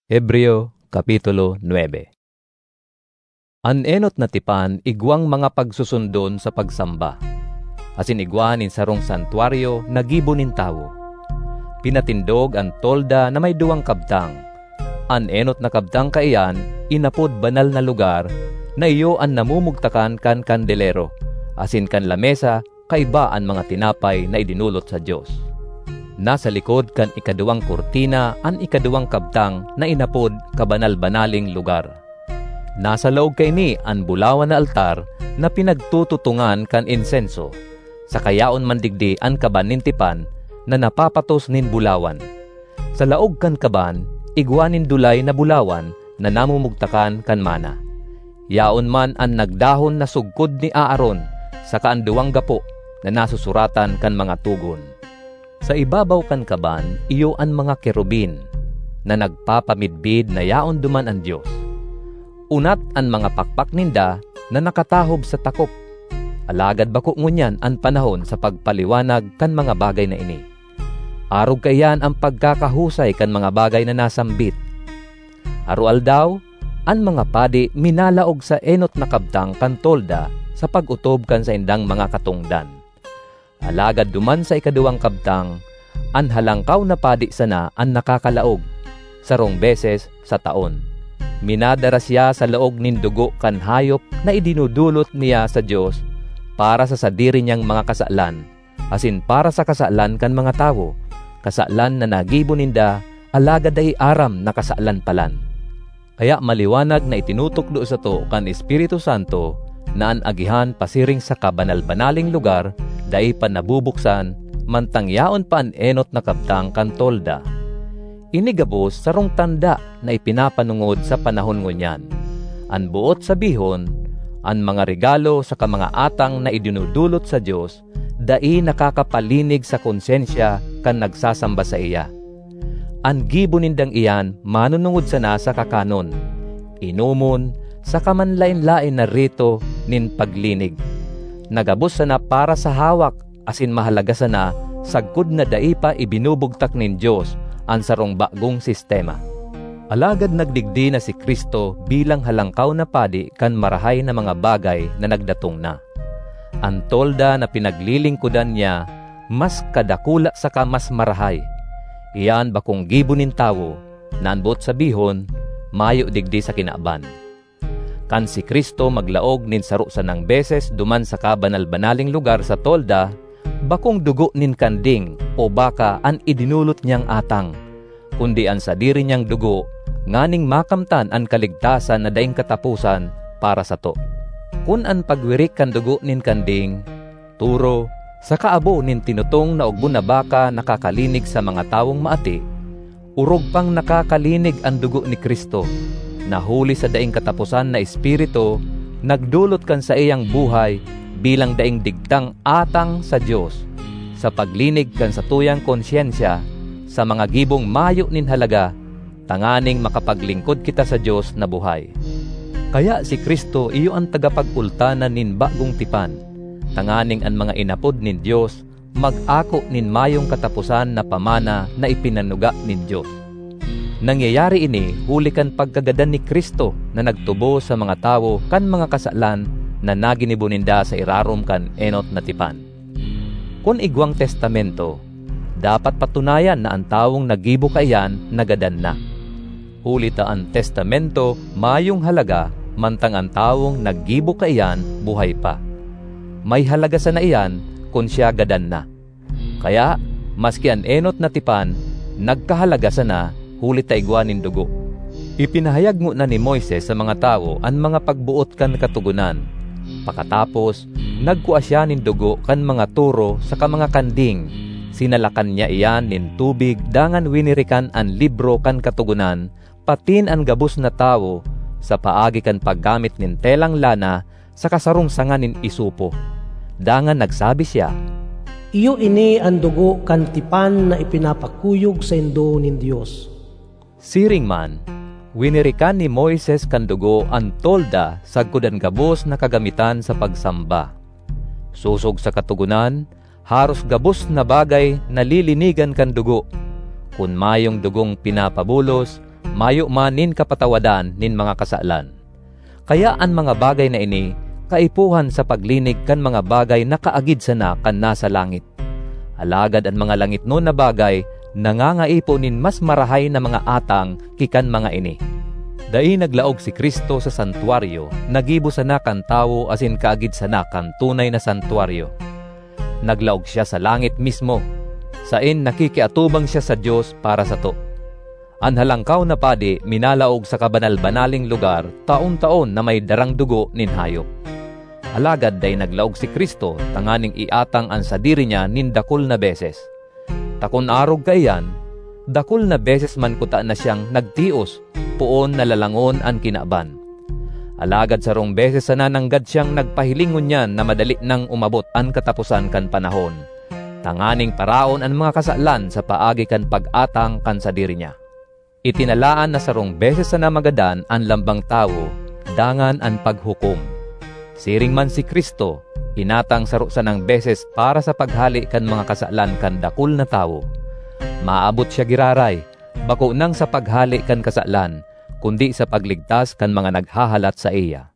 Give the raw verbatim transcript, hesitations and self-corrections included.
Hebreo Kapitulo nueve. An-enot na tipan igwang mga pagsusundon sa pagsamba. Asin igwanin sarong santuaryo nagibunin tawo. Pinatindog ang tolda na may duwang kabtang. An-enot na kabtang kaiyan inapod banal na lugar na iyo ang namumugtakan kan kandelero. Asin kan lamesa kaiba ang mga tinapay na idinulot sa Diyos. Nasa likod kan ikaduwang kurtina ang ikaduwang kabtang na inapod kabanal-banaling lugar. Nasa loob kay ni ang bulawan na altar na pinagtututungan kan insenso. Sa kayaon mandigdi ang kabanintipan na napapatos nin bulawan. Sa laog kan kaban, igwanin dulay na bulawan na namumugtakan kan mana. Yaon man ang nagdahon na sugkod ni Aaron sa kaanduwang gapo na nasusuratan kan mga tugon. Sa ibabaw kan kaban, iyo ang mga kerubin na nagpapamidbid na yaon duman ang Diyos. Unat ang mga pakpak ninda na nakatahob sa takop. Alagad bako ngunyan ang panahon sa pagpaliwanag kan mga bagay na ini. Arog kayan ang pagkakahusay kan mga bagay na nasambit. Arual daw, ang mga padi minalaog sa enot na kabtang kan tolda sa pag-utob kan sa indang mga katungdan. Alagad duman sa ikaduwang kabtang, an halangkaw na padi sana ang nakakalaog, sarong beses sa taon. Minadara siya sa laog nin dugo kan hayop na idinudulot niya sa Diyos para sa sadiri niyang mga kasalan, asin para sa kasalan kan mga tawo, kasalan na nagibo ninda, alagad ay aram na kasalan palan. Kaya maliwanag na itinutok do sa to kan Espiritu Santo na an agihan pasiring sa kabanal-banaling lugar dai pa nabubuksan mantang yaon pa an enot na kabtang kan tolda. Inigabos sarong tanda na ipinapanungod sa panahon ngunyan. An buot sabihon, an mga regalo sa kamanga atang na idinudulot sa Diyos, dai nakakapalinig sa konsensya kan nagsasamba sa iya. An gibo nindang iyan manunungod sana sa kakanon, inumon, sa kamanlain-lain na rito nin paglinig. Nagabos sana para sa hawak, asin mahalaga sana sagkod na daipa ibinubugtak nin Diyos ang sarong bagong sistema. Alagad nagdigdi na si Kristo bilang halangkaw na padi kan marahay na mga bagay na nagdatong na. Ang tolda na pinaglilingkudan niya mas kadakula sa kamas marahay. Iyan bakong gibunin tawo na anbot sabihon mayo digdi sa kinaaban. Kan si Kristo maglaog nin saro sanang beses duman sa kabanal-banaling lugar sa tolda, bakong dugo nin kanding o baka an idinulot niyang atang, kundi an sadiri niyang dugo, nganing makamtan an kaligtasan na daing katapusan para sa to. Kun an pagwirik kan dugo nin kanding, turo, sa kaabo nin tinutong na ugbo na baka nakakalinig sa mga tawong maati, urog pang nakakalinig ang dugo ni Kristo, nahuli sa daing katapusan na espiritu, nagdulot kan sa iyang buhay bilang daing digtang atang sa Diyos, sa paglinig kan sa tuyang konsyensya, sa mga gibong mayo nin halaga, tanganing makapaglingkod kita sa Diyos na buhay. Kaya si Kristo iyo ang tagapagultanan nin bagong tipan, tanganing ang mga inapod nin Diyos, mag-ako nin mayong katapusan na pamana na ipinanuga nin Diyos. Nangyayari ini huli kan pagkagadan ni Kristo na nagtubo sa mga tawo kan mga kasalan na naginibuninda sa irarom kan enot na tipan. Kung igwang testamento, dapat patunayan na ang tawong nagibo kayan nagadan na. Huli ta ang testamento mayong halaga mantang ang tawong nagibo kayan buhay pa. May halaga sa na iyan kung siya gadan na. Kaya maski ang enot na tipan nagkahalaga sa na huli ta igwanin dugo. Ipinahayag mo na ni Moises sa mga tao ang mga pagbuot kan katugunan. Pakatapos, nagkuha siya nin dugo kan mga turo sa kamanga kanding. Sinalakan niya iyan nin tubig dangan winirikan ang libro kan katugunan, patin ang gabos na tao sa paagi kan paggamit nin telang lana sa kasarong sanga nin isupo. Dangan nagsabi siya, iyo ini ang dugo kan tipan na ipinapakuyog sa indo nin Diyos. Siring man, winirikan ni Moises kan dugo ang tolda sagkod ang gabos na kagamitan sa pagsamba. Susog sa katugunan, haros gabos na bagay na lilinigan kan dugo. Kun mayong dugong pinapabulos, mayo man nin kapatawadan nin mga kasalan. Kaya an mga bagay na ini, kaipuhan sa paglinig kan mga bagay na kaagid sana kan nasa langit. Alagad ang mga langit no na bagay, nangangaipo nin mas marahay na mga atang kikan mga ini. Dai naglaog si Kristo sa santuaryo, nagibo sana kan tawo asin kaagid sana kan tunay na santuaryo. Naglaog siya sa langit mismo, sain nakikiatubang siya sa Dios para sa to. Ang halangkaw na padi minalaog sa kabanal-banaling lugar taon-taon na may darang dugo nin hayop. Alagad day naglaog si Kristo tanganing iatang ang sadiri niya nin dakul na beses. Takon arog kayan, dakul na beses man kuta na siyang nagtios, puon na lalangon ang kinaban. Alagad sa rong beses sana nanggad siyang nagpahilingon niyan na madali nang umabot ang katapusan kan panahon. Tanganing paraon ang mga kasalan sa paagi kan pag-atang kan sadiri niya. Itinalaan na sa rong beses sana magadan ang lambang tawo, dangan ang paghukom. Siring man si Kristo, inatang saro sanang beses para sa paghali kan mga kasalan kan dakul na tawo. Maabot siya giraray, bako nang sa paghali kan kasalan, kundi sa pagligtas kan mga naghahalat sa iya.